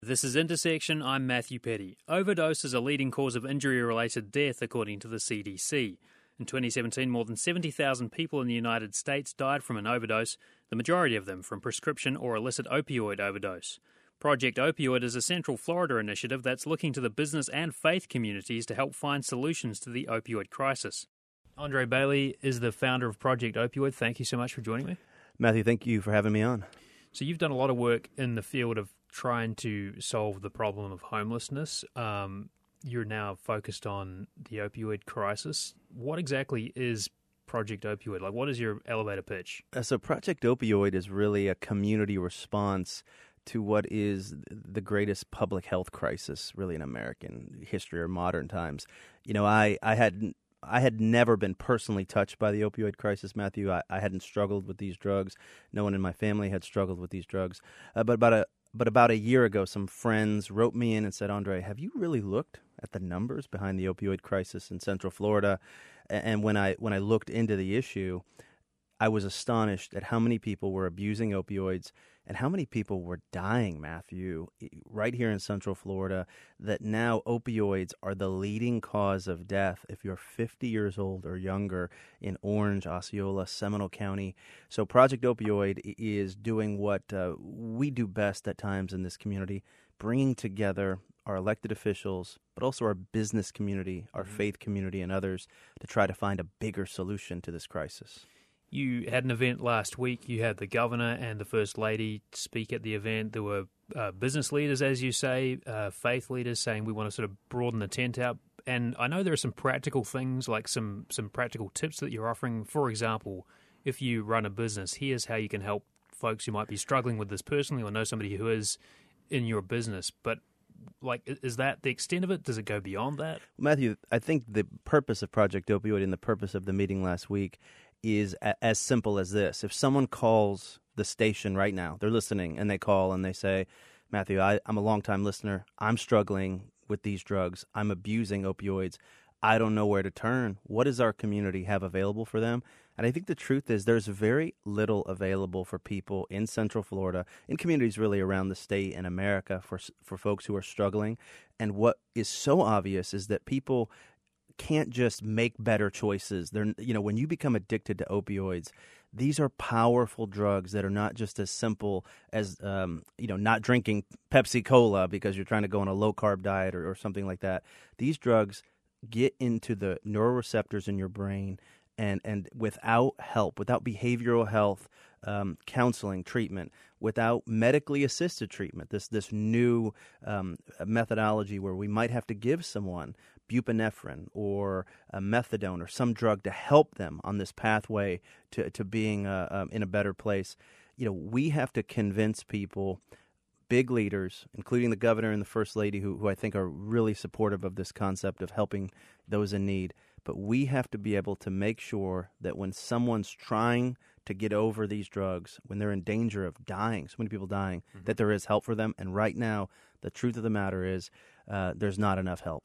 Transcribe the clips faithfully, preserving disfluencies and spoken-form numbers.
This is Intersection. I'm Matthew Petty. Overdose is a leading cause of injury-related death, according to the C D C. In twenty seventeen, more than seventy thousand people in the United States died from an overdose, the majority of them from prescription or illicit opioid overdose. Project Opioid is a Central Florida initiative that's looking to the business and faith communities to help find solutions to the opioid crisis. Andre Bailey is the founder of Project Opioid. Thank you so much for joining me. Matthew, thank you for having me on. So you've done a lot of work in the field of trying to solve the problem of homelessness. Um, you're now focused on the opioid crisis. What exactly is Project Opioid? Like, what is your elevator pitch? Uh, so Project Opioid is really a community response to what is the greatest public health crisis really in American history or modern times. You know, I, I had I had never been personally touched by the opioid crisis, Matthew. I, I hadn't struggled with these drugs. No one in my family had struggled with these drugs. Uh, but about a But about a year ago, some friends wrote me in and said, Andre, have you really looked at the numbers behind the opioid crisis in Central Florida? And when I when I looked into the issue, I was astonished at how many people were abusing opioids and how many people were dying, Matthew, right here in Central Florida, that now opioids are the leading cause of death if you're fifty years old or younger in Orange, Osceola, Seminole County. So Project Opioid is doing what uh, we do best at times in this community, bringing together our elected officials, but also our business community, our mm-hmm. faith community, and others to try to find a bigger solution to this crisis. You had an event last week. You had the governor and the first lady speak at the event. There were uh, business leaders, as you say, uh, faith leaders saying we want to sort of broaden the tent out. And I know there are some practical things, like some, some practical tips that you're offering. For example, if you run a business, here's how you can help folks who might be struggling with this personally or know somebody who is in your business. But like, is that the extent of it? Does it go beyond that? Matthew, I think the purpose of Project Opioid and the purpose of the meeting last week is a- as simple as this. If someone calls the station right now, they're listening, and they call and they say, Matthew, I, I'm a longtime listener. I'm struggling with these drugs. I'm abusing opioids. I don't know where to turn. What does our community have available for them? And I think the truth is there's very little available for people in Central Florida, in communities really around the state and America for for folks who are struggling. And what is so obvious is that people can't just make better choices. They're, you know, when you become addicted to opioids, these are powerful drugs that are not just as simple as, um, you know, not drinking Pepsi Cola because you're trying to go on a low-carb diet or, or something like that. These drugs get into the neuroreceptors in your brain, and, and without help, without behavioral health, um, counseling, treatment, without medically assisted treatment, this this new um, methodology where we might have to give someone buprenorphine or uh, methadone or some drug to help them on this pathway to, to being uh, um, in a better place. You know, we have to convince people, big leaders, including the governor and the first lady, who, who I think are really supportive of this concept of helping those in need. But we have to be able to make sure that when someone's trying to get over these drugs, when they're in danger of dying, so many people dying, mm-hmm. that there is help for them. And right now, the truth of the matter is uh, there's not enough help.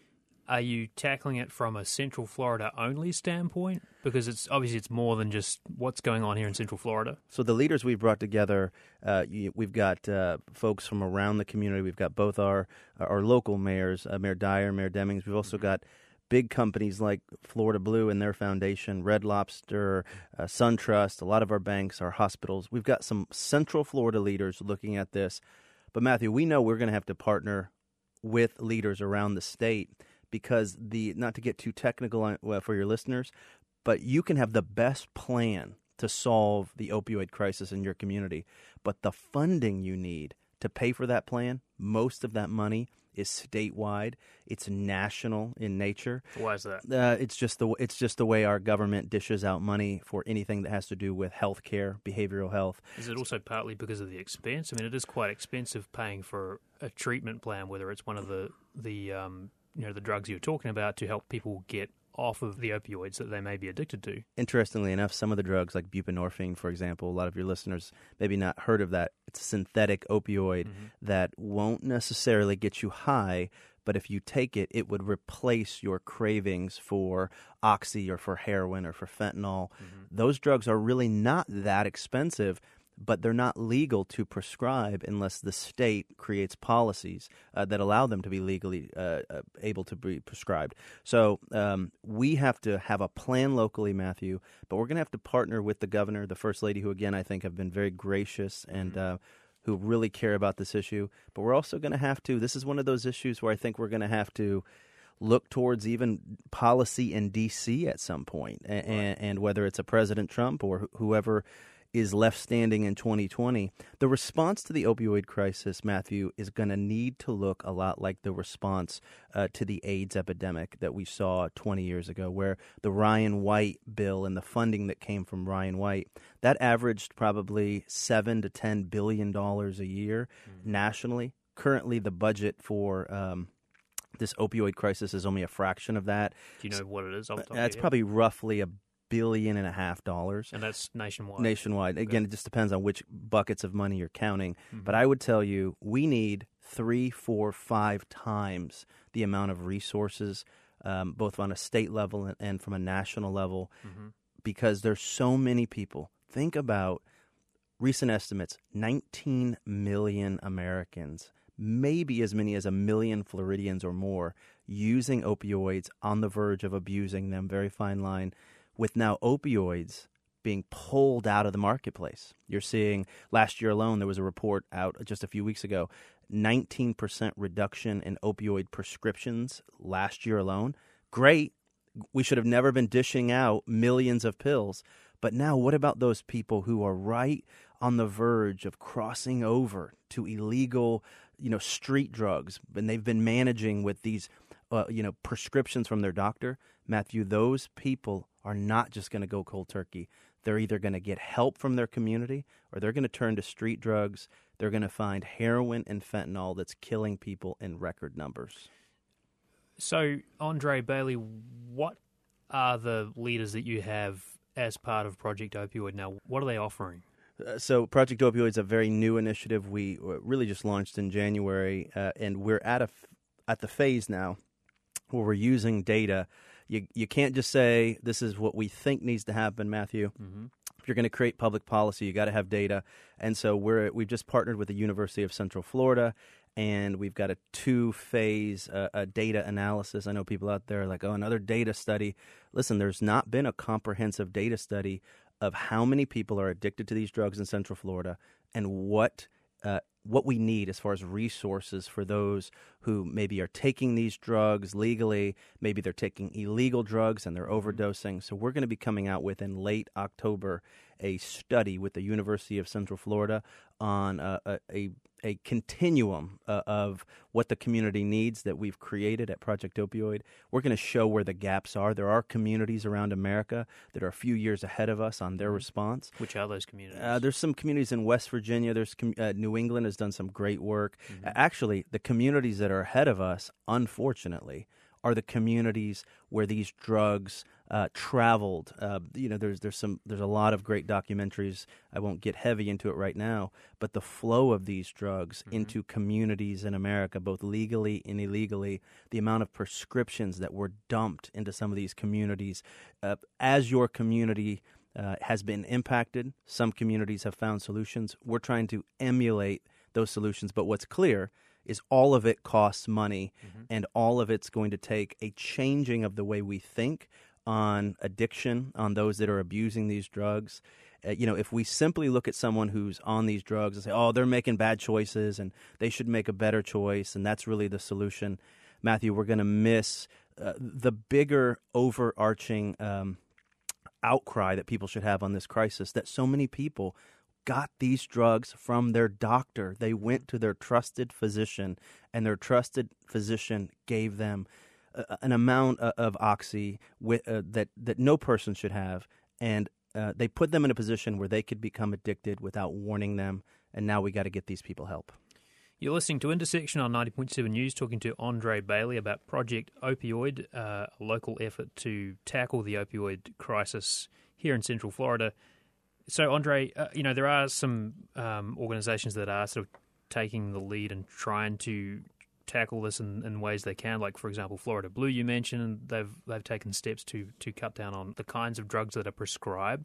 Are you tackling it from a Central Florida only standpoint? Because it's obviously it's more than just what's going on here in Central Florida. So the leaders we've brought together, uh, we've got uh, folks from around the community. We've got both our our local mayors, uh, Mayor Dyer, Mayor Demings. We've also got big companies like Florida Blue and their foundation, Red Lobster, uh, SunTrust, a lot of our banks, our hospitals. We've got some Central Florida leaders looking at this. But Matthew, we know we're going to have to partner with leaders around the state, because the not to get too technical on, well, for your listeners, but you can have the best plan to solve the opioid crisis in your community. But the funding you need to pay for that plan, most of that money is statewide. It's national in nature. Why is that? Uh, it's just the it's just the way our government dishes out money for anything that has to do with health care, behavioral health. Is it also partly because of the expense? I mean, it is quite expensive paying for a treatment plan, whether it's one of the the um, you know the drugs you're talking about to help people get off of the opioids that they may be addicted to. Interestingly enough, some of the drugs like buprenorphine, for example, a lot of your listeners maybe not heard of that. It's a synthetic opioid mm-hmm. that won't necessarily get you high, but if you take it, it would replace your cravings for oxy or for heroin or for fentanyl. Mm-hmm. Those drugs are really not that expensive. but they're not legal to prescribe unless the state creates policies uh, that allow them to be legally uh, uh, able to be prescribed. So um, we have to have a plan locally, Matthew, but we're going to have to partner with the governor, the first lady, who, again, I think have been very gracious and uh, who really care about this issue. But we're also going to have to, this is one of those issues where I think we're going to have to look towards even policy in D C at some point, and, right. and whether it's a President Trump or wh- whoever is left standing in twenty twenty, the response to the opioid crisis, Matthew, is going to need to look a lot like the response uh, to the AIDS epidemic that we saw twenty years ago, where the Ryan White bill and the funding that came from Ryan White, that averaged probably seven to ten billion dollars a year mm-hmm. nationally. Currently, the budget for um, this opioid crisis is only a fraction of that. Do you know what it is? Off the top That's of your probably roughly a billion and a half dollars. And that's nationwide? Nationwide. Again, it just depends on which buckets of money you're counting. Mm-hmm. But I would tell you, we need three, four, five times the amount of resources, um, both on a state level and, and from a national level, mm-hmm. because there's so many people. Think about recent estimates, nineteen million Americans, maybe as many as a million Floridians or more, using opioids, on the verge of abusing them, very fine line, with now opioids being pulled out of the marketplace. You're seeing, last year alone, there was a report out just a few weeks ago, nineteen percent reduction in opioid prescriptions last year alone. Great. We should have never been dishing out millions of pills. But now what about those people who are right on the verge of crossing over to illegal, you know, street drugs, and they've been managing with these, uh, you know, prescriptions from their doctor? Matthew, those people are not just going to go cold turkey. They're either going to get help from their community or they're going to turn to street drugs. They're going to find heroin and fentanyl that's killing people in record numbers. So, Andre Bailey, what are the leaders that you have as part of Project Opioid now? What are they offering? Uh, so Project Opioid is a very new initiative. We really just launched in January, uh, and we're at a f- at the phase now where we're using data. You you can't just say this is what we think needs to happen, Matthew. Mm-hmm. If you're going to create public policy, you got to have data. And so we're we've just partnered with the University of Central Florida, and we've got a two-phase uh, a data analysis. I know people out there are like, oh, another data study. Listen, there's not been a comprehensive data study of how many people are addicted to these drugs in Central Florida and what uh, what we need as far as resources for those who maybe are taking these drugs legally, maybe they're taking illegal drugs and they're overdosing. So we're going to be coming out with, in late October, a study with the University of Central Florida on uh, a, a a continuum uh, of what the community needs that we've created at Project Opioid. We're going to show where the gaps are. There are communities around America that are a few years ahead of us on their response. Which are those communities? Uh, there's some communities in West Virginia. There's com- uh, New England has done some great work. Mm-hmm. Uh, actually, the communities that are ahead of us, unfortunately, are the communities where these drugs uh, traveled. Uh, you know, there's there's some there's a lot of great documentaries. I won't get heavy into it right now, but the flow of these drugs mm-hmm. into communities in America, both legally and illegally, the amount of prescriptions that were dumped into some of these communities, uh, as your community uh, has been impacted, some communities have found solutions. We're trying to emulate those solutions, but what's clear is all of it costs money, mm-hmm. and all of it's going to take a changing of the way we think on addiction, on those that are abusing these drugs. Uh, you know, if we simply look at someone who's on these drugs and say, oh, they're making bad choices and they should make a better choice, and that's really the solution, Matthew, we're going to miss uh, the bigger overarching um, outcry that people should have on this crisis, that so many people got these drugs from their doctor. They went to their trusted physician, and their trusted physician gave them uh, an amount of, of oxy with, uh, that that no person should have, and uh, they put them in a position where they could become addicted without warning them. And now we got to get these people help. You're listening to Intersection on ninety point seven News, talking to Andre Bailey about Project Opioid, uh, a local effort to tackle the opioid crisis here in Central Florida. So, Andre, uh, you know, there are some um, organizations that are sort of taking the lead and trying to tackle this in, in ways they can. Like, for example, Florida Blue, you mentioned, they've they've taken steps to to cut down on the kinds of drugs that are prescribed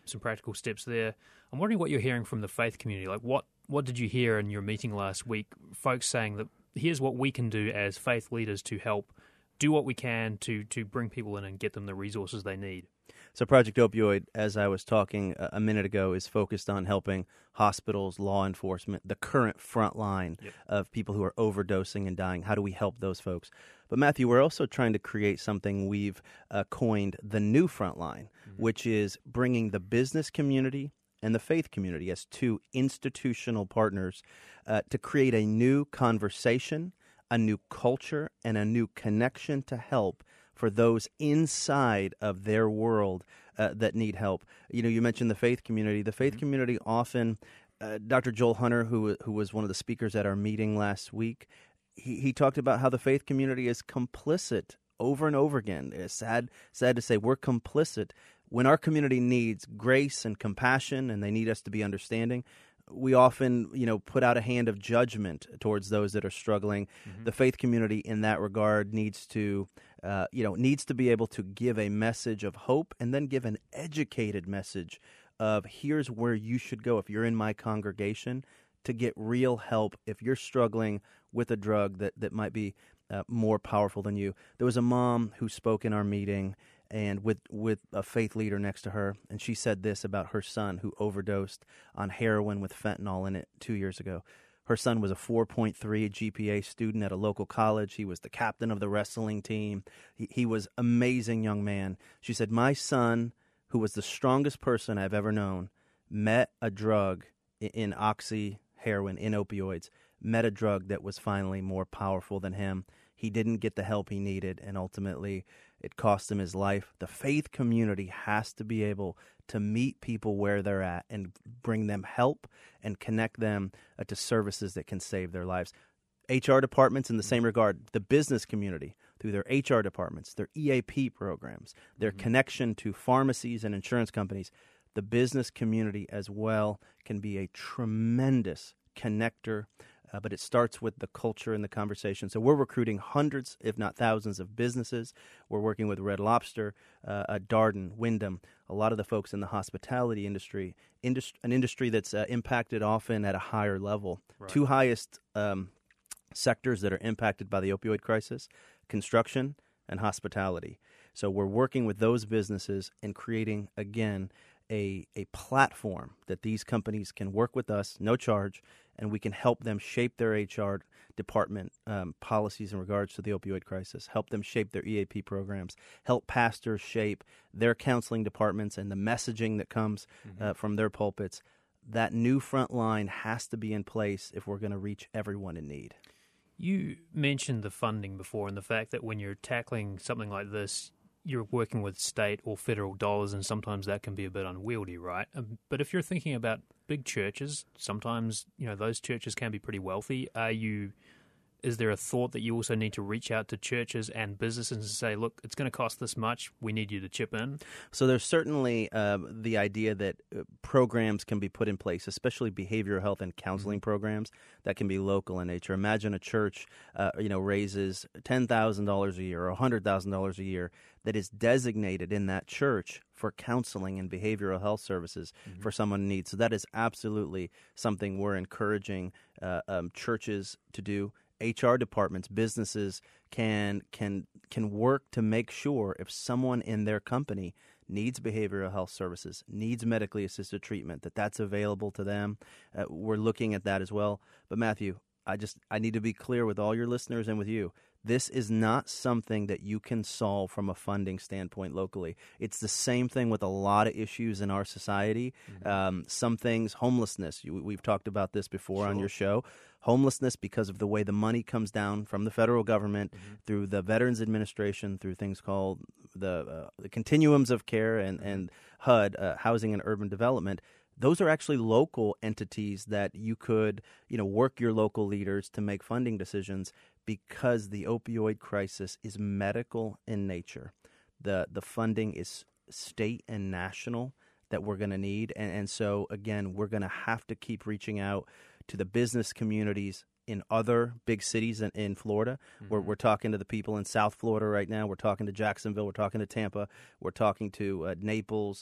some practical steps there. I'm wondering what you're hearing from the faith community. Like, what, what did you hear in your meeting last week? Folks saying that here's what we can do as faith leaders to help do what we can to, to bring people in and get them the resources they need. So Project Opioid, as I was talking a minute ago, is focused on helping hospitals, law enforcement, the current front line yep. of people who are overdosing and dying. How do we help those folks? But Matthew, we're also trying to create something we've uh, coined the new front line, mm-hmm. which is bringing the business community and the faith community as two institutional partners uh, to create a new conversation, a new culture, and a new connection to help for those inside of their world uh, that need help. You know, you mentioned the faith community. The faith mm-hmm. community often, uh, Doctor Joel Hunter, who who was one of the speakers at our meeting last week, he, he talked about how the faith community is complicit over and over again. It's sad, sad to say we're complicit. When our community needs grace and compassion and they need us to be understanding, we often, you know, put out a hand of judgment towards those that are struggling. Mm-hmm. The faith community in that regard needs to, uh, you know, needs to be able to give a message of hope and then give an educated message of here's where you should go if you're in my congregation to get real help if you're struggling with a drug that, that might be uh, more powerful than you. There was a mom who spoke in our meeting and with, with a faith leader next to her, and she said this about her son who overdosed on heroin with fentanyl in it two years ago. Her son was a four point three G P A student at a local college. He was the captain of the wrestling team. He, he was an amazing young man. She said, my son, who was the strongest person I've ever known, met a drug in, in oxy, heroin, in opioids, met a drug that was finally more powerful than him. He didn't get the help he needed, and ultimately it cost him his life. The faith community has to be able to meet people where they're at and bring them help and connect them uh, to services that can save their lives. H R departments in the same regard, the business community through their H R departments, their E A P programs, their mm-hmm. connection to pharmacies and insurance companies, the business community as well can be a tremendous connector. Uh, but it starts with the culture and the conversation. So we're recruiting hundreds, if not thousands, of businesses. We're working with Red Lobster, uh, uh, Darden, Wyndham, a lot of the folks in the hospitality industry, industri- an industry that's uh, impacted often at a higher level. Right. Two highest um, sectors that are impacted by the opioid crisis, construction and hospitality. So we're working with those businesses and creating, again, a a platform that these companies can work with us, no charge, and we can help them shape their H R department um, policies in regards to the opioid crisis, help them shape their E A P programs, help pastors shape their counseling departments and the messaging that comes mm-hmm. uh, from their pulpits. That new front line has to be in place if we're going to reach everyone in need. You mentioned the funding before and the fact that when you're tackling something like this, you're working with state or federal dollars, and sometimes that can be a bit unwieldy, right? Um, but if you're thinking about big churches, sometimes, you know, those churches can be pretty wealthy. Are you, is there a thought that you also need to reach out to churches and businesses and say, look, it's going to cost this much, we need you to chip in? So there's certainly uh, the idea that uh, programs can be put in place, especially behavioral health and counseling mm-hmm. programs that can be local in nature. Imagine a church, uh, you know, raises ten thousand dollars a year or one hundred thousand dollars a year that is designated in that church for counseling and behavioral health services mm-hmm. for someone in need. So that is absolutely something we're encouraging uh, um, churches to do. H R departments, businesses can can can work to make sure if someone in their company needs behavioral health services, needs medically assisted treatment, that that's available to them. Uh, we're looking at that as well. But Matthew, I just I need to be clear with all your listeners and with you. This is not something that you can solve from a funding standpoint locally. It's the same thing with a lot of issues in our society. Mm-hmm. Um, some things, homelessness, you, we've talked about this before sure. on your show. Homelessness, because of the way the money comes down from the federal government mm-hmm. through the Veterans Administration, through things called the, uh, the Continuums of Care and, mm-hmm. and H U D, uh, Housing and Urban Development. Those are actually local entities that you could, you know, work your local leaders to make funding decisions because the opioid crisis is medical in nature. The the funding is state and national that we're going to need. And, and so, again, we're going to have to keep reaching out to the business communities in other big cities in, in Florida. Mm-hmm. We're, we're talking to the people in South Florida right now. We're talking to Jacksonville. We're talking to Tampa. We're talking to uh, Naples.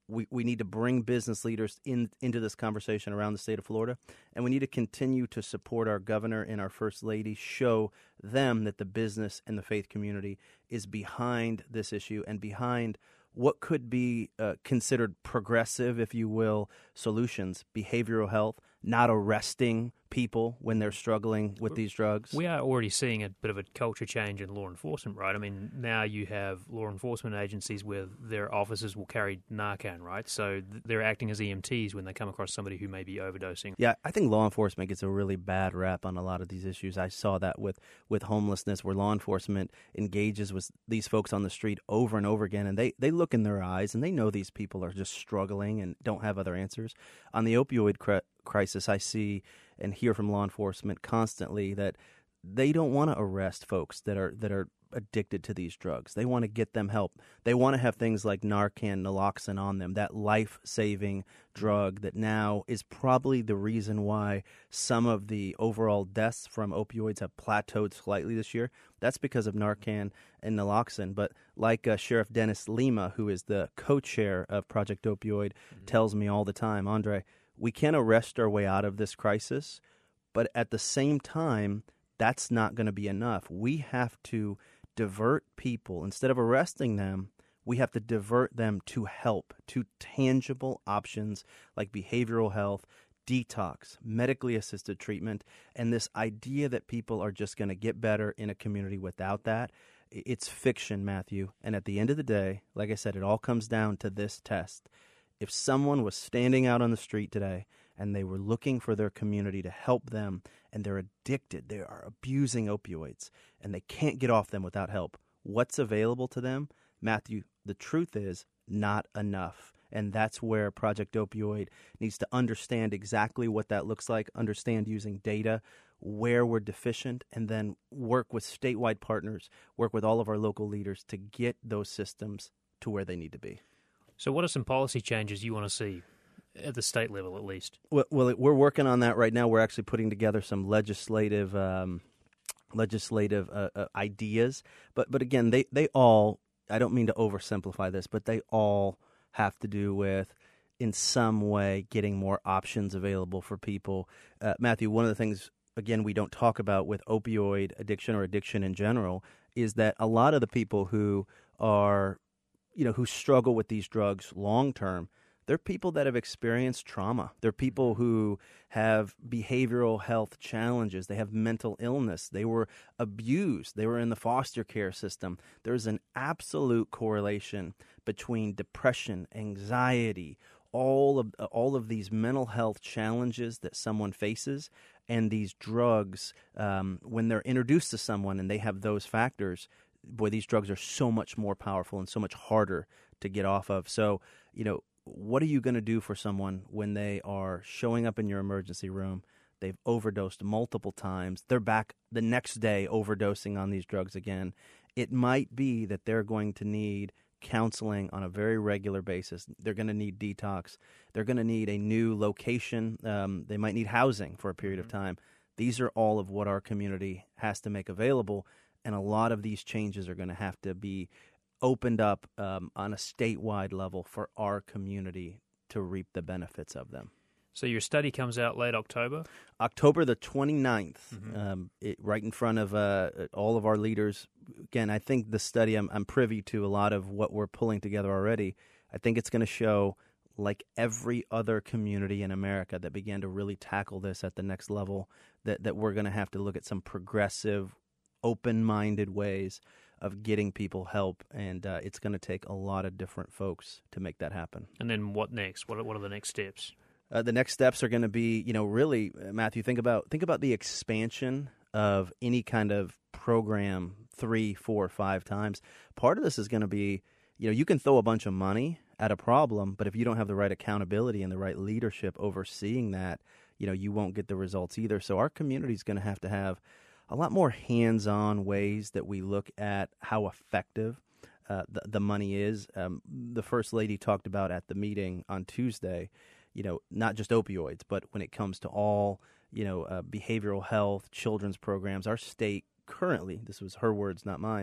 we, we need to bring business leaders in into this conversation around the state of Florida, and we need to continue to support our governor and our first lady, show them that the business and the faith community is behind this issue and behind what could be uh, considered progressive, if you will, solutions, behavioral health, not arresting people when they're struggling with these drugs. We are already seeing a bit of a culture change in law enforcement, right? I mean, now you have law enforcement agencies where their officers will carry Narcan, right? So they're acting as E M Ts when they come across somebody who may be overdosing. Yeah, I think law enforcement gets a really bad rap on a lot of these issues. I saw that with, with homelessness, where law enforcement engages with these folks on the street over and over again, and they, they look in their eyes and they know these people are just struggling and don't have other answers. On the opioid cri- crisis, I see and hear from law enforcement constantly that they don't want to arrest folks that are that are addicted to these drugs. They want to get them help. They want to have things like Narcan, naloxone on them, that life-saving drug that now is probably the reason why some of the overall deaths from opioids have plateaued slightly this year. That's because of Narcan and naloxone. But like uh, Sheriff Dennis Lima, who is the co-chair of Project Opioid, mm-hmm. tells me all the time, Andre, we can arrest our way out of this crisis, but at the same time, that's not going to be enough. We have to divert people. Instead of arresting them, we have to divert them to help, to tangible options like behavioral health, detox, medically assisted treatment, and this idea that people are just going to get better in a community without that. It's fiction, Matthew. And at the end of the day, like I said, it all comes down to this test. If someone was standing out on the street today and they were looking for their community to help them and they're addicted, they are abusing opioids, and they can't get off them without help, what's available to them? Matthew, the truth is not enough. And that's where Project Opioid needs to understand exactly what that looks like, understand using data, where we're deficient, and then work with statewide partners, work with all of our local leaders to get those systems to where they need to be. So what are some policy changes you want to see at the state level, at least? Well, well we're working on that right now. We're actually putting together some legislative um, legislative uh, uh, ideas. But but again, they, they all, I don't mean to oversimplify this, but they all have to do with, in some way, getting more options available for people. Uh, Matthew, one of the things, again, we don't talk about with opioid addiction or addiction in general is that a lot of the people who are you know, who struggle with these drugs long term, they're people that have experienced trauma. They're people who have behavioral health challenges. They have mental illness. They were abused. They were in the foster care system. There's an absolute correlation between depression, anxiety, all of all of these mental health challenges that someone faces, and these drugs, um, when they're introduced to someone and they have those factors, boy, these drugs are so much more powerful and so much harder to get off of. So, you know, what are you going to do for someone when they are showing up in your emergency room? They've overdosed multiple times. They're back the next day overdosing on these drugs again. It might be that they're going to need counseling on a very regular basis. They're going to need detox. They're going to need a new location. Um, they might need housing for a period of time. These are all of what our community has to make available. And a lot of these changes are going to have to be opened up um, on a statewide level for our community to reap the benefits of them. So your study comes out late October? October the twenty-ninth, mm-hmm. um, it, right in front of uh, all of our leaders. Again, I think the study, I'm, I'm privy to a lot of what we're pulling together already. I think it's going to show, like every other community in America that began to really tackle this at the next level, that, that we're going to have to look at some progressive, open-minded ways of getting people help, and uh, it's going to take a lot of different folks to make that happen. And then what next? What are, what are the next steps? Uh, the next steps are going to be, you know, really, uh, Matthew, think about think about the expansion of any kind of program three, four, five times. Part of this is going to be, you know, you can throw a bunch of money at a problem, but if you don't have the right accountability and the right leadership overseeing that, you know, you won't get the results either. So our community is going to have to have a lot more hands-on ways that we look at how effective uh, the, the money is. Um, the First Lady talked about at the meeting on Tuesday, you know, not just opioids, but when it comes to all, you know, uh, behavioral health, children's programs, our state currently, this was her words, not mine,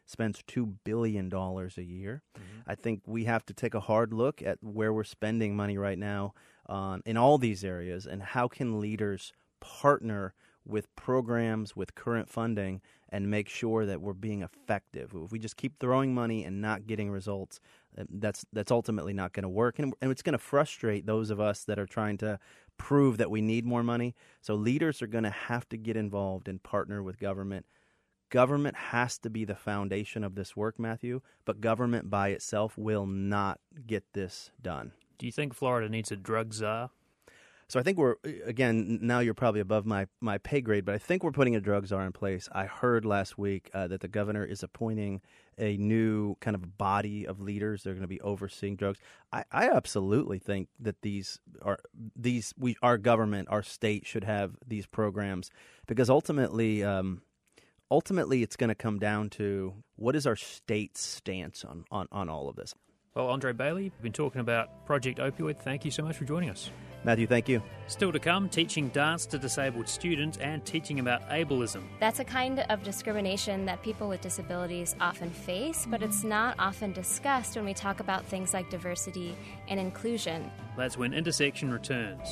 spends two billion dollars a year. Mm-hmm. I think we have to take a hard look at where we're spending money right now um, in all these areas, and how can leaders partner with programs, with current funding, and make sure that we're being effective. If we just keep throwing money and not getting results, that's that's ultimately not going to work, and, and it's going to frustrate those of us that are trying to prove that we need more money. So leaders are going to have to get involved and partner with government. Government has to be the foundation of this work, Matthew, but government by itself will not get this done. Do you think Florida needs a drug czar? So I think we're, again, now you're probably above my, my pay grade, but I think we're putting a drug czar in place. I heard last week uh, that the governor is appointing a new kind of body of leaders. They're going to be overseeing drugs. I, I absolutely think that these are these we our government, our state should have these programs, because ultimately, um, ultimately, it's going to come down to what is our state's stance on, on, on all of this. Well, Andre Bailey, we've been talking about Project Opioid. Thank you so much for joining us. Matthew, thank you. Still to come, teaching dance to disabled students and teaching about ableism. That's a kind of discrimination that people with disabilities often face, but it's not often discussed when we talk about things like diversity and inclusion. That's when Intersection returns.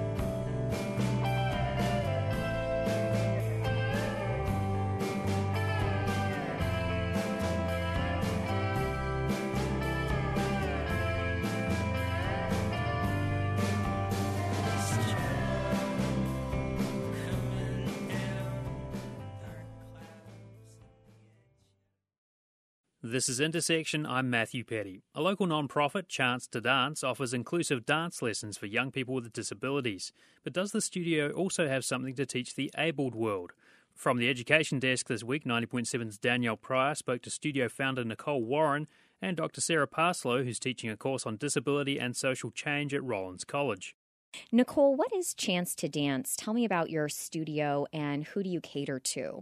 This is Intersection. I'm Matthew Petty. A local non-profit, Chance to Dance, offers inclusive dance lessons for young people with disabilities. But does the studio also have something to teach the abled world? From the Education Desk this week, ninety point seven's Danielle Pryor spoke to studio founder Nicole Warren and Doctor Sarah Parslow, who's teaching a course on disability and social change at Rollins College. Nicole, what is Chance to Dance? Tell me about your studio and who do you cater to?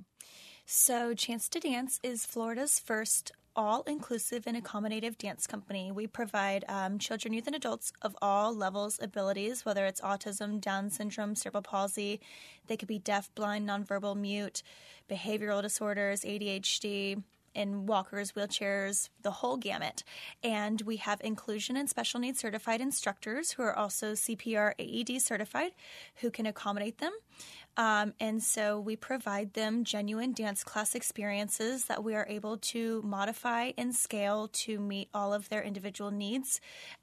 So Chance to Dance is Florida's first all-inclusive and accommodative dance company. We provide um, children, youth, and adults of all levels, abilities, whether it's autism, Down syndrome, cerebral palsy. They could be deaf, blind, nonverbal, mute, behavioral disorders, A D H D, in walkers, wheelchairs, the whole gamut. And we have inclusion and special needs certified instructors who are also C P R A E D certified who can accommodate them. Um, and so we provide them genuine dance class experiences that we are able to modify and scale to meet all of their individual needs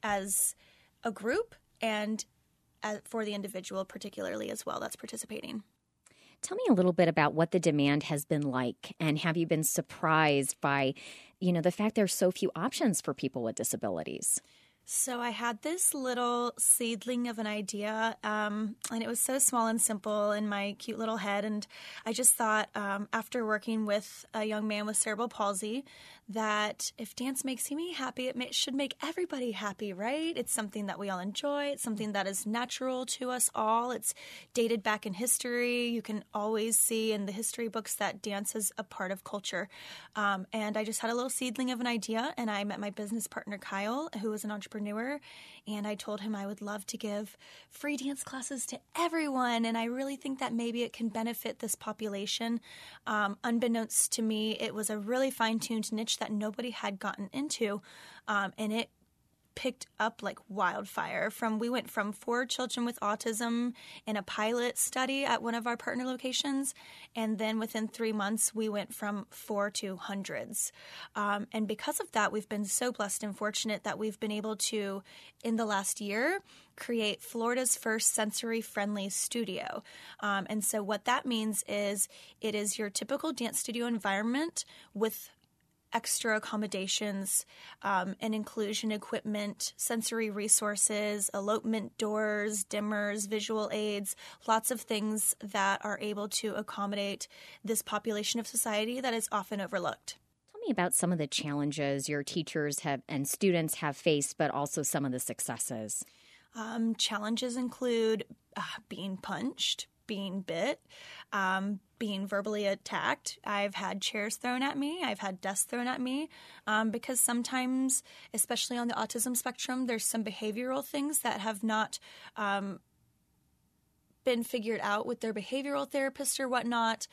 as a group and as for the individual particularly as well that's participating. Tell me a little bit about what the demand has been like, and have you been surprised by, you know, the fact there's so few options for people with disabilities? So I had this little seedling of an idea, um, and it was so small and simple in my cute little head. And I just thought, um, after working with a young man with cerebral palsy, that if dance makes me happy, it may, should make everybody happy, right? It's something that we all enjoy. It's something that is natural to us all. It's dated back in history. You can always see in the history books that dance is a part of culture. Um, and I just had a little seedling of an idea, and I met my business partner, Kyle, who was an entrepreneur, and I told him I would love to give free dance classes to everyone, and I really think that maybe it can benefit this population. Um, unbeknownst to me, it was a really fine-tuned niche that nobody had gotten into, um, and it picked up like wildfire. From we went from four children with autism in a pilot study at one of our partner locations, and then within three months we went from four to hundreds. Um, and because of that, we've been so blessed and fortunate that we've been able to, in the last year, create Florida's first sensory-friendly studio. Um, and so what that means is it is your typical dance studio environment with extra accommodations um, and inclusion equipment, sensory resources, elopement doors, dimmers, visual aids, lots of things that are able to accommodate this population of society that is often overlooked. Tell me about some of the challenges your teachers have and students have faced, but also some of the successes. Um, challenges include uh, being punched, being bit, um, being verbally attacked. I've had chairs thrown at me. I've had desks thrown at me um, because sometimes, especially on the autism spectrum, there's some behavioral things that have not um, been figured out with their behavioral therapist or whatnot.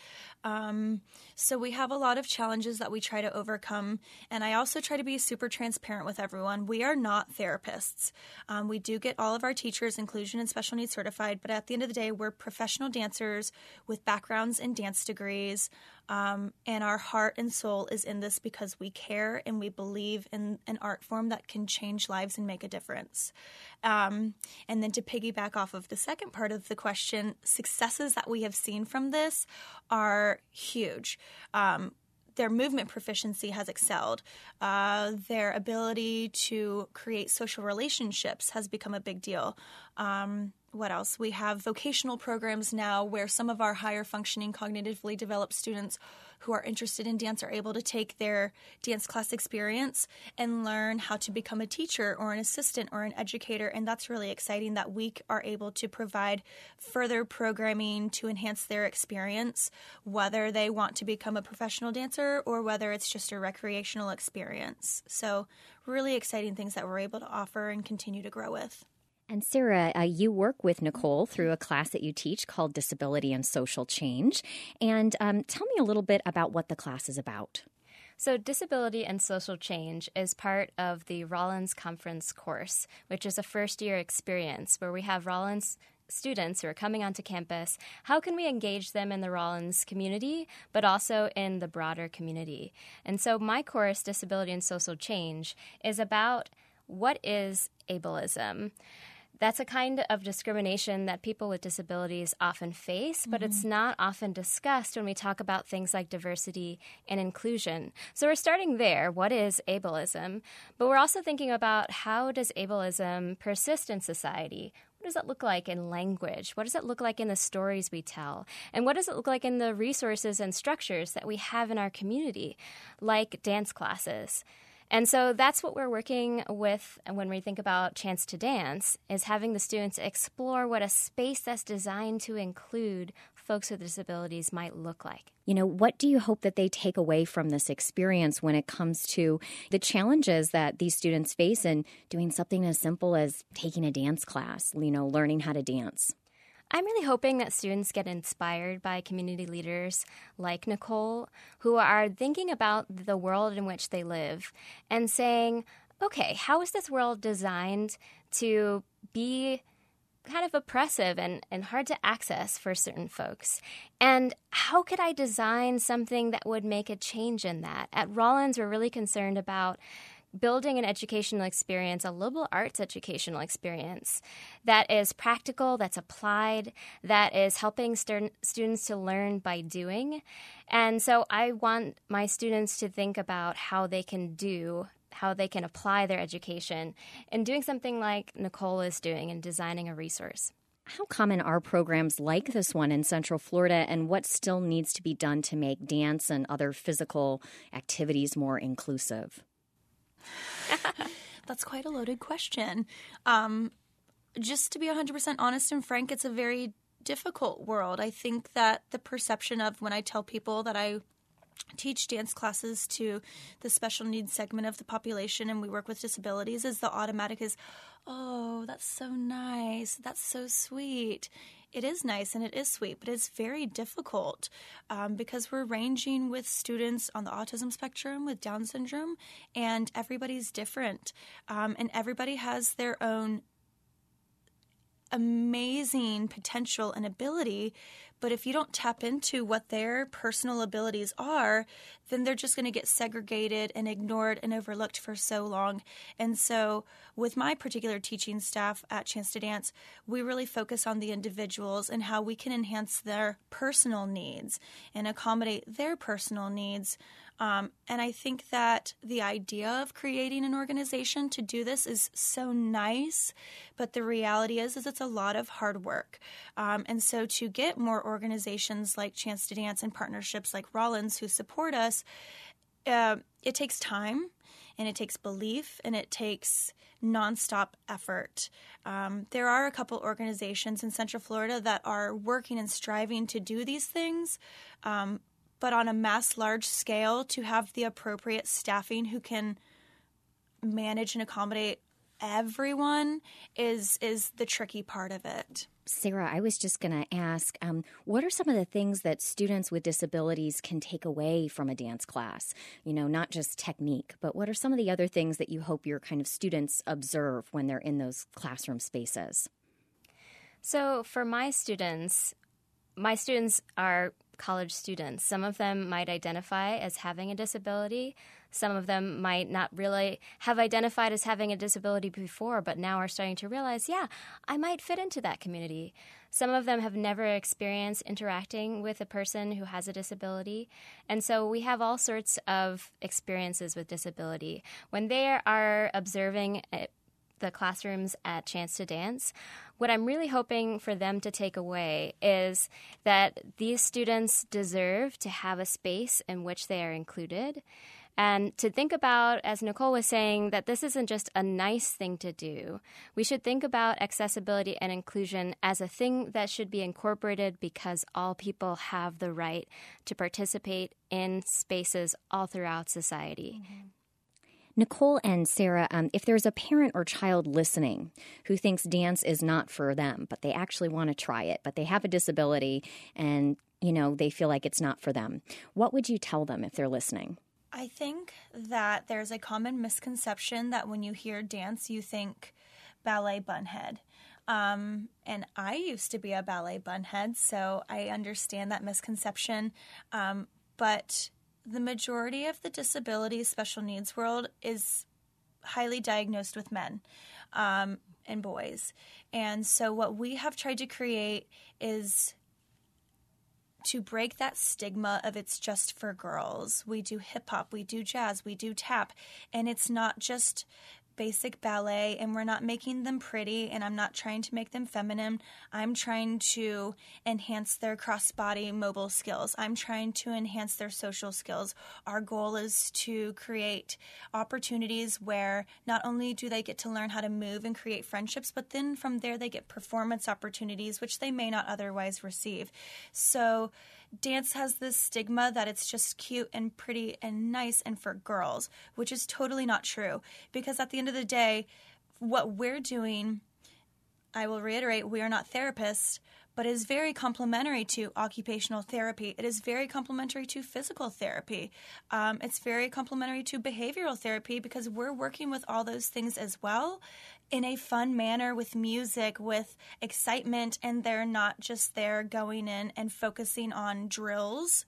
Um, so we have a lot of challenges that we try to overcome. And I also try to be super transparent with everyone. We are not therapists. Um, we do get all of our teachers inclusion and special needs certified, but at the end of the day, we're professional dancers with backgrounds in dance degrees. Um, and our heart and soul is in this because we care and we believe in an art form that can change lives and make a difference. Um, and then to piggyback off of the second part of the question, successes that we have seen from this are huge. Um, their movement proficiency has excelled. Uh, their ability to create social relationships has become a big deal. Um, What else? We have vocational programs now where some of our higher functioning, cognitively developed students who are interested in dance are able to take their dance class experience and learn how to become a teacher or an assistant or an educator. And that's really exciting that we are able to provide further programming to enhance their experience, whether they want to become a professional dancer or whether it's just a recreational experience. So really exciting things that we're able to offer and continue to grow with. And Sarah, uh, you work with Nicole through a class that you teach called Disability and Social Change. And um, tell me a little bit about what the class is about. So Disability and Social Change is part of the Rollins Conference course, which is a first-year experience where we have Rollins students who are coming onto campus. How can we engage them in the Rollins community, but also in the broader community? And so my course, Disability and Social Change, is about what is ableism. That's a kind of discrimination that people with disabilities often face, but mm-hmm. it's not often discussed when we talk about things like diversity and inclusion. So we're starting there. What is ableism? But we're also thinking about how does ableism persist in society? What does it look like in language? What does it look like in the stories we tell? And what does it look like in the resources and structures that we have in our community, like dance classes? And so that's what we're working with when we think about Chance to Dance, is having the students explore what a space that's designed to include folks with disabilities might look like. You know, what do you hope that they take away from this experience when it comes to the challenges that these students face in doing something as simple as taking a dance class, you know, learning how to dance? I'm really hoping that students get inspired by community leaders like Nicole, who are thinking about the world in which they live and saying, okay, how is this world designed to be kind of oppressive and, and hard to access for certain folks? And how could I design something that would make a change in that? At Rollins, we're really concerned about building an educational experience, a liberal arts educational experience that is practical, that's applied, that is helping stu- students to learn by doing. And so I want my students to think about how they can do, how they can apply their education in doing something like Nicole is doing in designing a resource. How common are programs like this one in Central Florida, and what still needs to be done to make dance and other physical activities more inclusive? That's quite a loaded question. Um, just to be one hundred percent honest and frank, it's a very difficult world. I think that the perception of when I tell people that I teach dance classes to the special needs segment of the population and we work with disabilities is the automatic is, oh, that's so nice. That's so sweet. It is nice and it is sweet, but it's very difficult um, because we're ranging with students on the autism spectrum with Down syndrome, and everybody's different. Um, and everybody has their own amazing potential and ability, but if you don't tap into what their personal abilities are, then they're just going to get segregated and ignored and overlooked for so long. And so with my particular teaching staff at Chance to Dance, we really focus on the individuals and how we can enhance their personal needs and accommodate their personal needs. Um, and I think that the idea of creating an organization to do this is so nice, but the reality is, is it's a lot of hard work. Um, and so to get more organizations like Chance to Dance and partnerships like Rollins who support us, uh, it takes time and it takes belief and it takes nonstop effort. Um, there are a couple organizations in Central Florida that are working and striving to do these things, um, but on a mass large scale to have the appropriate staffing who can manage and accommodate everyone is is the tricky part of it. Sarah, I was just going to ask, um, what are some of the things that students with disabilities can take away from a dance class? You know, not just technique, but what are some of the other things that you hope your kind of students observe when they're in those classroom spaces? So for my students, my students are college students. Some of them might identify as having a disability. Some of them might not really have identified as having a disability before, but now are starting to realize, yeah, I might fit into that community. Some of them have never experienced interacting with a person who has a disability. And so we have all sorts of experiences with disability. When they are observing the classrooms at Chance to Dance, what I'm really hoping for them to take away is that these students deserve to have a space in which they are included. And to think about, as Nicole was saying, that this isn't just a nice thing to do. We should think about accessibility and inclusion as a thing that should be incorporated because all people have the right to participate in spaces all throughout society. Mm-hmm. Nicole and Sarah, um, if there's a parent or child listening who thinks dance is not for them, but they actually want to try it, but they have a disability and, you know, they feel like it's not for them, what would you tell them if they're listening? I think that there's a common misconception that when you hear dance, you think ballet bunhead. Um, and I used to be a ballet bunhead, so I understand that misconception. Um, but the majority of the disability special needs world is highly diagnosed with men um, and boys. And so what we have tried to create is to break that stigma of it's just for girls. We do hip hop, we do jazz, we do tap, and it's not just basic ballet, and we're not making them pretty, and I'm not trying to make them feminine. I'm trying to enhance their cross-body mobile skills. I'm trying to enhance their social skills. Our goal is to create opportunities where not only do they get to learn how to move and create friendships, but then from there they get performance opportunities, which they may not otherwise receive. So dance has this stigma that it's just cute and pretty and nice and for girls, which is totally not true. Because at the end of the day, what we're doing, I will reiterate, we are not therapists, but it is very complementary to occupational therapy. It is very complementary to physical therapy. Um, it's very complementary to behavioral therapy because we're working with all those things as well in a fun manner with music, with excitement, and they're not just there going in and focusing on drills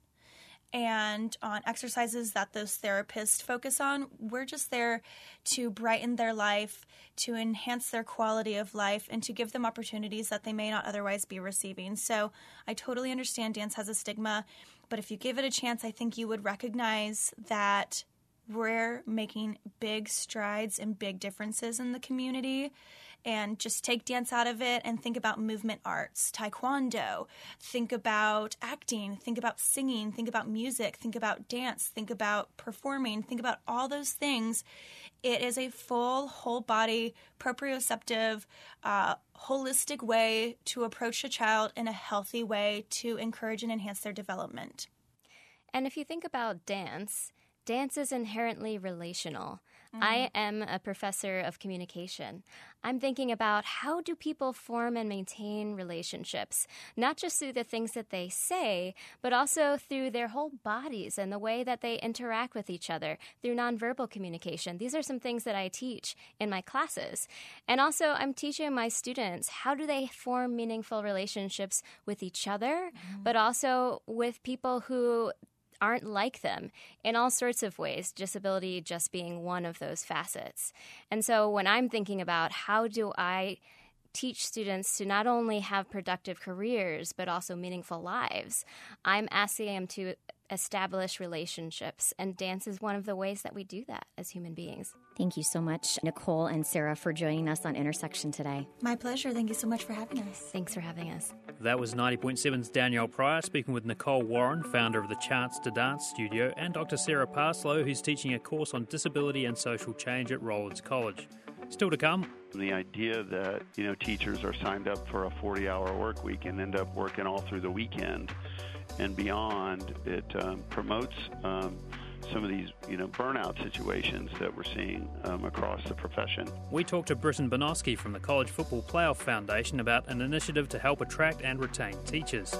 and on exercises that those therapists focus on. We're just there to brighten their life, to enhance their quality of life, and to give them opportunities that they may not otherwise be receiving. So I totally understand dance has a stigma, but if you give it a chance, I think you would recognize that we're making big strides and big differences in the community. And just take dance out of it and think about movement arts, taekwondo, think about acting, think about singing, think about music, think about dance, think about performing, think about all those things. It is a full, whole body, proprioceptive, uh, holistic way to approach a child in a healthy way to encourage and enhance their development. And if you think about dance, dance is inherently relational. Mm-hmm. I am a professor of communication. I'm thinking about how do people form and maintain relationships, not just through the things that they say, but also through their whole bodies and the way that they interact with each other through nonverbal communication. These are some things that I teach in my classes. And also I'm teaching my students how do they form meaningful relationships with each other, mm-hmm. but also with people who aren't like them in all sorts of ways, disability just being one of those facets. And so when I'm thinking about how do I teach students to not only have productive careers, but also meaningful lives, I'm asking them to establish relationships. And dance is one of the ways that we do that as human beings. Thank you so much, Nicole and Sarah, for joining us on Intersection today. My pleasure. Thank you so much for having us. Thanks for having us. That was ninety point seven's Danielle Pryor speaking with Nicole Warren, founder of the Chance to Dance Studio, and Doctor Sarah Parslow, who's teaching a course on disability and social change at Rollins College. Still to come. The idea that, you know, teachers are signed up for a forty-hour work week and end up working all through the weekend and beyond, it um, promotes um, some of these, you know, burnout situations that we're seeing um, across the profession. We talked to Britton Banoski from the College Football Playoff Foundation about an initiative to help attract and retain teachers.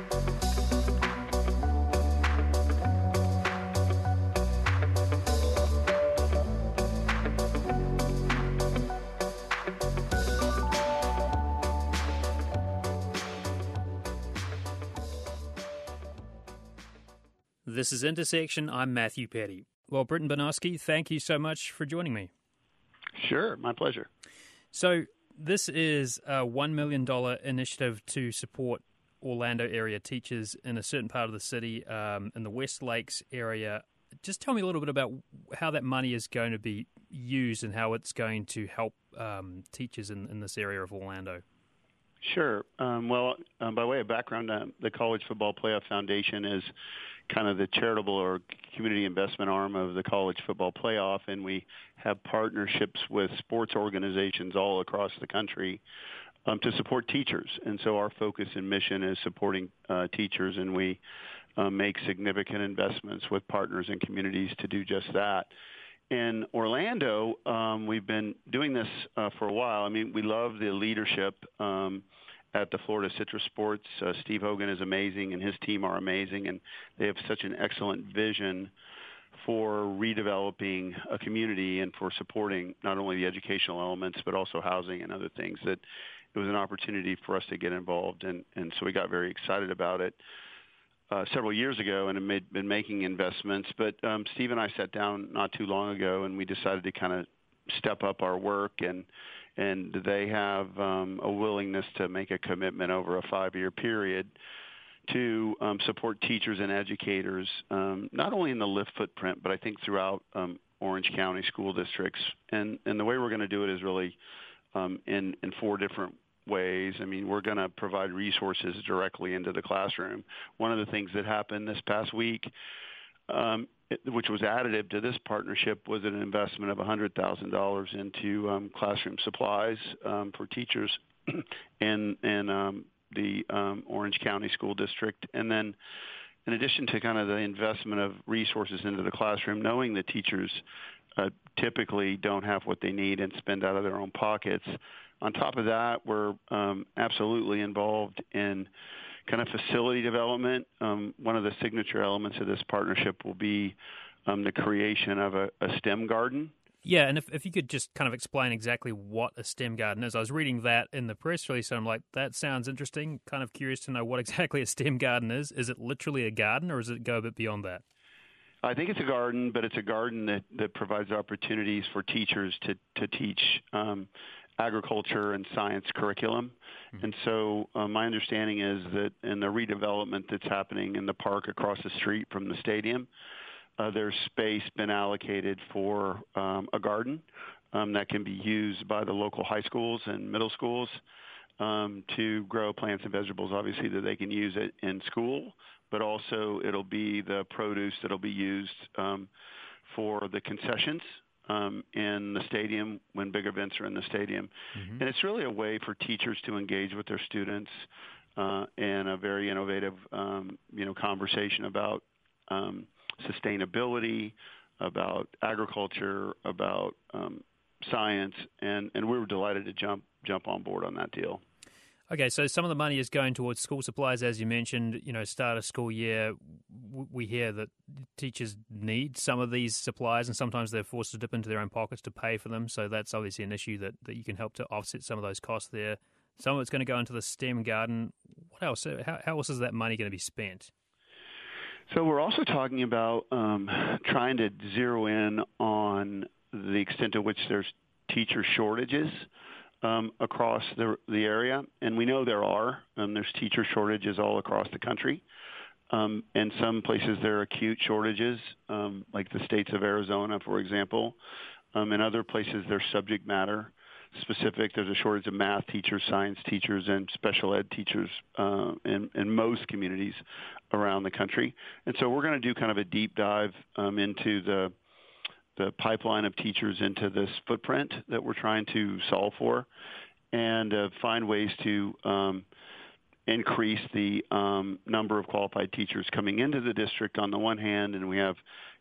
This is Intersection. I'm Matthew Petty. Well, Britton Banoski, thank you so much for joining me. Sure, my pleasure. So this is a one million dollars initiative to support Orlando area teachers in a certain part of the city, um, in the West Lakes area. Just tell me a little bit about how that money is going to be used and how it's going to help um, teachers in, in this area of Orlando. Sure. Um, well, um, by way of background, uh, the College Football Playoff Foundation is kind of the charitable or community investment arm of the College Football Playoff, and we have partnerships with sports organizations all across the country um, to support teachers. And so our focus and mission is supporting uh, teachers, and we uh, make significant investments with partners and communities to do just that. In Orlando, um, we've been doing this uh, for a while. I mean, we love the leadership um, at the Florida Citrus Sports. Uh, Steve Hogan is amazing, and his team are amazing, and they have such an excellent vision for redeveloping a community and for supporting not only the educational elements but also housing and other things. That it was an opportunity for us to get involved, and, and so we got very excited about it uh, several years ago and have made, been making investments. But um, Steve and I sat down not too long ago, and we decided to kind of step up our work, and and they have um, a willingness to make a commitment over a five-year period to um, support teachers and educators, um, not only in the L I F footprint, but I think throughout um, Orange County school districts. And, and the way we're going to do it is really um, in, in four different ways. I mean, we're going to provide resources directly into the classroom. One of the things that happened this past week, um, which was additive to this partnership, was an investment of one hundred thousand dollars into um, classroom supplies um, for teachers in, in um, the um, Orange County School District. And then in addition to kind of the investment of resources into the classroom, knowing that teachers uh, typically don't have what they need and spend out of their own pockets, on top of that, we're um, absolutely involved in kind of facility development. Um, one of the signature elements of this partnership will be um, the creation of a, a STEM garden. Yeah, and if, if you could just kind of explain exactly what a STEM garden is. I was reading that in the press release, and I'm like, that sounds interesting. Kind of curious to know what exactly a STEM garden is. Is it literally a garden, or does it go a bit beyond that? I think it's a garden, but it's a garden that, that provides opportunities for teachers to, to teach um, agriculture and science curriculum. Mm-hmm. And so uh, my understanding is that in the redevelopment that's happening in the park across the street from the stadium, uh, there's space been allocated for um, a garden um, that can be used by the local high schools and middle schools um, to grow plants and vegetables, obviously, that they can use it in school, but also it'll be the produce that'll be used um, for the concessions Um, in the stadium when big events are in the stadium. Mm-hmm. And it's really a way for teachers to engage with their students uh, in a very innovative, um, you know, conversation about um, sustainability, about agriculture, about um, science, and, and we were delighted to jump jump on board on that deal. Okay, so some of the money is going towards school supplies, as you mentioned. You know, start of school year, we hear that teachers need some of these supplies, and sometimes they're forced to dip into their own pockets to pay for them. So that's obviously an issue that, that you can help to offset some of those costs there. Some of it's going to go into the STEM garden. What else? How, how else is that money going to be spent? So we're also talking about um, trying to zero in on the extent to which there's teacher shortages Um, across the the area, and we know there are. Um, there's teacher shortages all across the country. Um, in some places there are acute shortages, um, like the states of Arizona, for example. Um, in other places there's subject matter specific. There's a shortage of math teachers, science teachers, and special ed teachers uh, in, in most communities around the country. And so we're going to do kind of a deep dive um, into the the pipeline of teachers into this footprint that we're trying to solve for, and uh, find ways to um, increase the um, number of qualified teachers coming into the district on the one hand, and we have,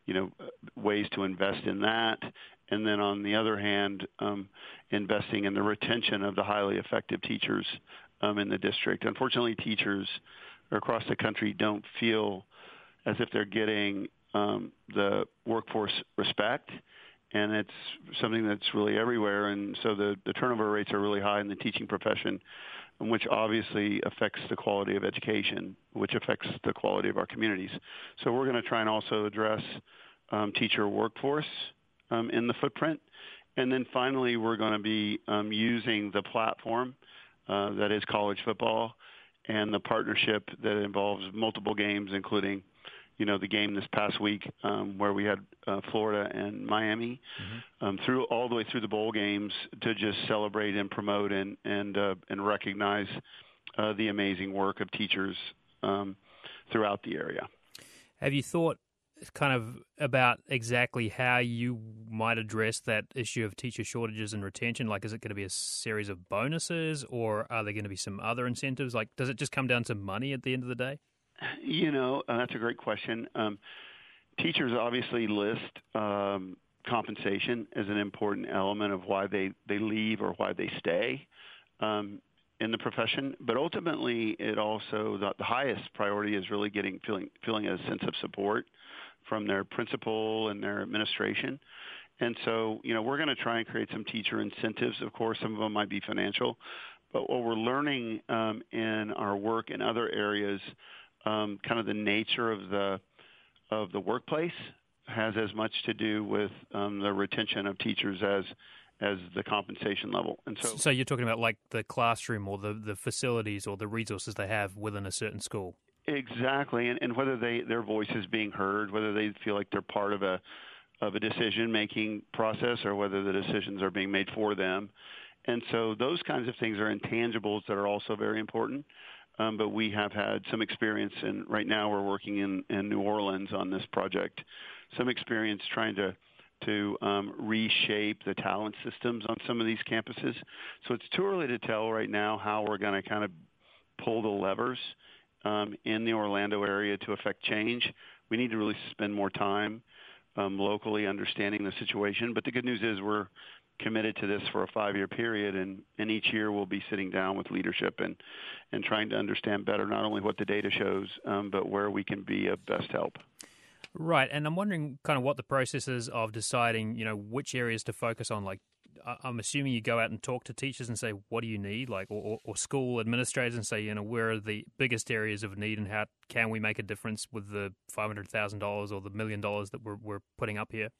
you know, ways to invest in that. And then on the other hand, um, investing in the retention of the highly effective teachers um, in the district. Unfortunately, teachers across the country don't feel as if they're getting um, the workforce respect, and it's something that's really everywhere. And so the, the turnover rates are really high in the teaching profession, which obviously affects the quality of education, which affects the quality of our communities. So we're going to try and also address um, teacher workforce um, in the footprint. And then finally, we're going to be um, using the platform uh, that is college football and the partnership that involves multiple games, including, you know, the game this past week um, where we had uh, Florida and Miami, mm-hmm. um, through all the way through the bowl games to just celebrate and promote and and uh, and recognize uh, the amazing work of teachers um, throughout the area. Have you thought kind of about exactly how you might address that issue of teacher shortages and retention? Like, is it going to be a series of bonuses, or are there going to be some other incentives? Like, does it just come down to money at the end of the day? You know, uh, that's a great question. Um, teachers obviously list um, compensation as an important element of why they, they leave or why they stay um, in the profession. But ultimately, it also, the, the highest priority is really getting feeling feeling a sense of support from their principal and their administration. And so, you know, we're going to try and create some teacher incentives. Of course, some of them might be financial. But what we're learning um, in our work in other areas, Um, kind of the nature of the of the workplace has as much to do with um, the retention of teachers as as the compensation level. And so, so you're talking about like the classroom or the, the facilities or the resources they have within a certain school. Exactly, and, and whether they their voice is being heard, whether they feel like they're part of a of a decision making process, or whether the decisions are being made for them. And so those kinds of things are intangibles that are also very important. Um, but we have had some experience, and right now we're working in, in New Orleans on this project, some experience trying to to um, reshape the talent systems on some of these campuses. So it's too early to tell right now how we're going to kind of pull the levers um, in the Orlando area to affect change. We need to really spend more time um, locally understanding the situation. But the good news is we're committed to this for a five-year period, and, and each year we'll be sitting down with leadership and, and trying to understand better not only what the data shows, um, but where we can be of best help. Right, and I'm wondering kind of what the process is of deciding, you know, which areas to focus on. Like, I'm assuming you go out and talk to teachers and say, what do you need? Like, or, or school administrators and say, you know, where are the biggest areas of need and how can we make a difference with the five hundred thousand dollars or the million dollars that we're, we're putting up here?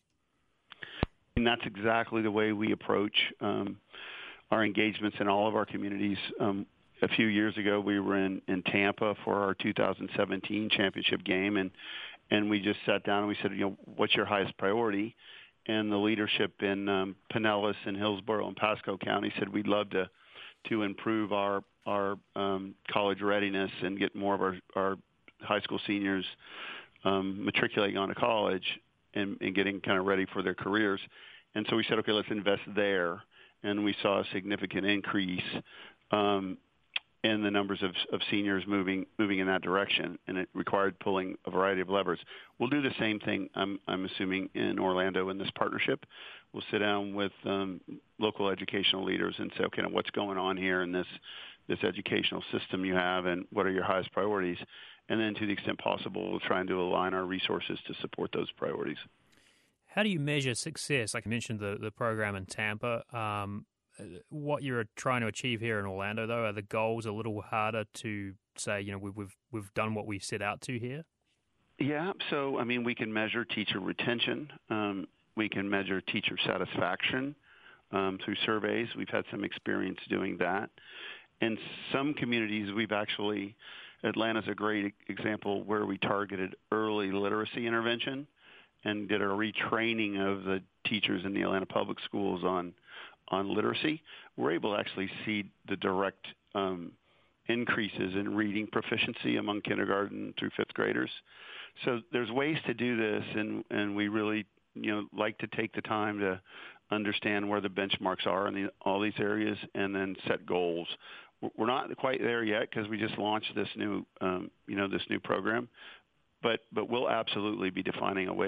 And that's exactly the way we approach um, our engagements in all of our communities. Um, a few years ago, we were in, in Tampa for our two thousand seventeen championship game, and and we just sat down and we said, you know, what's your highest priority? And the leadership in um, Pinellas and Hillsborough and Pasco County said we'd love to to improve our our um, college readiness and get more of our, our high school seniors um, matriculating on to college and, and getting kind of ready for their careers. And so we said, okay, let's invest there. And we saw a significant increase um, in the numbers of, of seniors moving moving in that direction, and it required pulling a variety of levers. We'll do the same thing, I'm, I'm assuming, in Orlando in this partnership. We'll sit down with um, local educational leaders and say, okay, now what's going on here in this this educational system you have, and what are your highest priorities? And then to the extent possible, we'll try and to align our resources to support those priorities. How do you measure success? Like I mentioned, the, the program in Tampa. Um, what you're trying to achieve here in Orlando, though, are the goals a little harder to say, you know, we, we've we've done what we set out to here? Yeah, so, I mean, we can measure teacher retention. Um, we can measure teacher satisfaction um, through surveys. We've had some experience doing that. In some communities, we've actually, Atlanta's a great example where we targeted early literacy intervention and did a retraining of the teachers in the Atlanta public schools on on literacy. We're able to actually see the direct um, increases in reading proficiency among kindergarten through fifth graders. So there's ways to do this, and, and we really, you know, like to take the time to understand where the benchmarks are in the, all these areas and then set goals. We're not quite there yet because we just launched this new, um, you know, this new program, but but we'll absolutely be defining a way to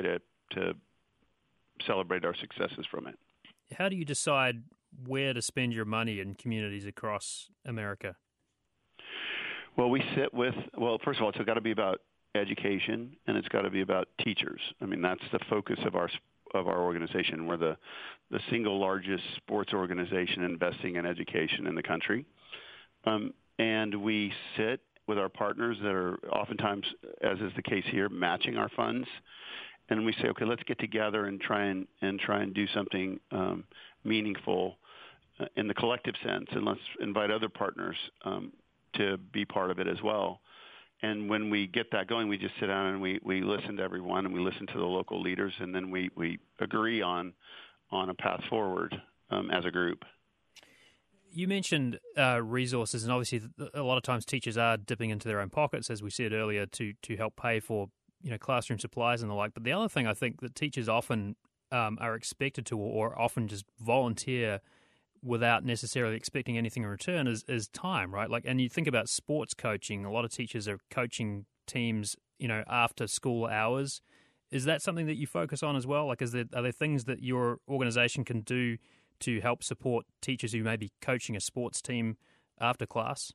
to celebrate our successes from it. How do you decide where to spend your money in communities across America? Well, we sit with, well, first of all, it's got to be about education, and it's got to be about teachers. I mean, that's the focus of our of our organization. We're the, the single largest sports organization investing in education in the country. Um, and we sit with our partners that are oftentimes, as is the case here, matching our funds. And we say, okay, let's get together and try and, and try and do something um, meaningful uh, in the collective sense, and let's invite other partners um, to be part of it as well. And when we get that going, we just sit down and we, we listen to everyone, and we listen to the local leaders, and then we, we agree on on a path forward um, as a group. You mentioned uh, resources, and obviously a lot of times teachers are dipping into their own pockets, as we said earlier, to to help pay for you know classroom supplies and the like. But the other thing I think that teachers often um, are expected to, or often just volunteer without necessarily expecting anything in return, is, is time, right? Like, and you think about sports coaching. A lot of teachers are coaching teams, you know, after school hours. Is that something that you focus on as well? Like, is there are there things that your organization can do to help support teachers who may be coaching a sports team after class?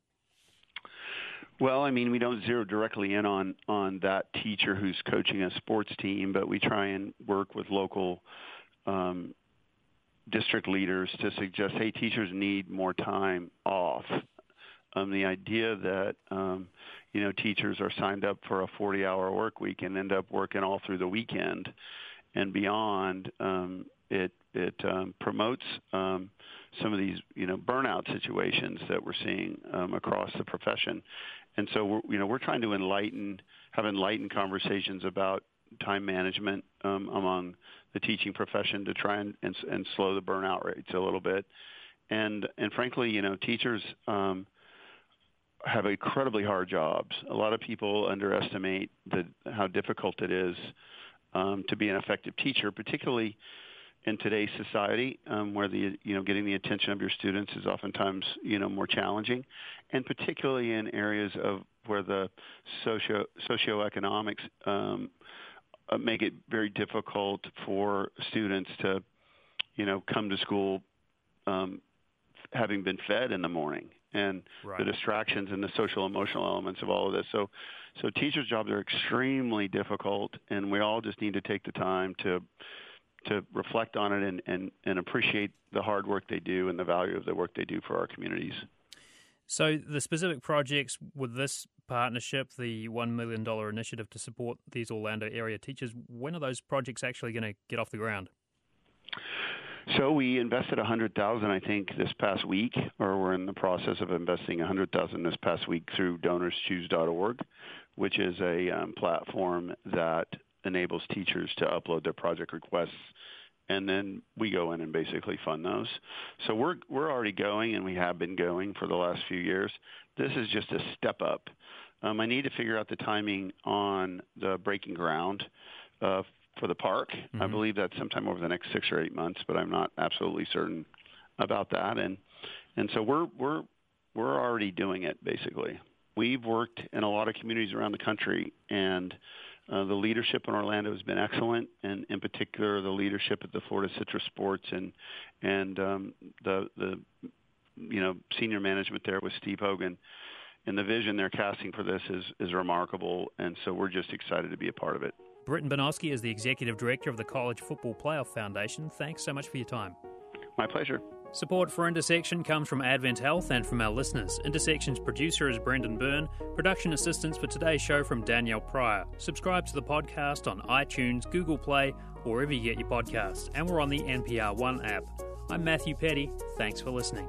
Well, I mean, we don't zero directly in on, on that teacher who's coaching a sports team, but we try and work with local um, district leaders to suggest, hey, teachers need more time off. Um, the idea that, um, you know, teachers are signed up for a forty-hour work week and end up working all through the weekend and beyond, um, it it um, promotes um, some of these, you know, burnout situations that we're seeing um, across the profession. And so, we're, you know, we're trying to enlighten, have enlightened conversations about time management um, among the teaching profession to try and, and and slow the burnout rates a little bit. And and frankly, you know, teachers um, have incredibly hard jobs. A lot of people underestimate the, how difficult it is um, to be an effective teacher, particularly in today's society, um, where the you know getting the attention of your students is oftentimes you know more challenging, and particularly in areas of where the socio socioeconomics um, uh, make it very difficult for students to you know come to school um, having been fed in the morning, and right. the distractions and the social emotional elements of all of this. So, so teachers' jobs are extremely difficult, and we all just need to take the time to. to reflect on it and, and, and appreciate the hard work they do and the value of the work they do for our communities. So the specific projects with this partnership, the one million dollars initiative to support these Orlando area teachers, when are those projects actually going to get off the ground? So we invested one hundred thousand dollars, I think, this past week, or we're in the process of investing one hundred thousand dollars this past week through donors choose dot org, which is a um, platform that enables teachers to upload their project requests, and then we go in and basically fund those. So we're we're already going, and we have been going for the last few years. This is just a step up. Um, I need to figure out the timing on the breaking ground uh, for the park. Mm-hmm. I believe that's sometime over the next six or eight months, but I'm not absolutely certain about that. And and so we're we're we're already doing it basically. We've worked in a lot of communities around the country, and Uh, the leadership in Orlando has been excellent, and in particular, the leadership at the Florida Citrus Sports and and um, the the you know senior management there with Steve Hogan, and the vision they're casting for this is is remarkable, and so we're just excited to be a part of it. Britton Banowski is the executive director of the College Football Playoff Foundation. Thanks so much for your time. My pleasure. Support for Intersection comes from Advent Health and from our listeners. Intersection's producer is Brendan Byrne. Production assistance for today's show from Danielle Pryor. Subscribe to the podcast on iTunes, Google Play, or wherever you get your podcasts. And we're on the N P R One app. I'm Matthew Petty. Thanks for listening.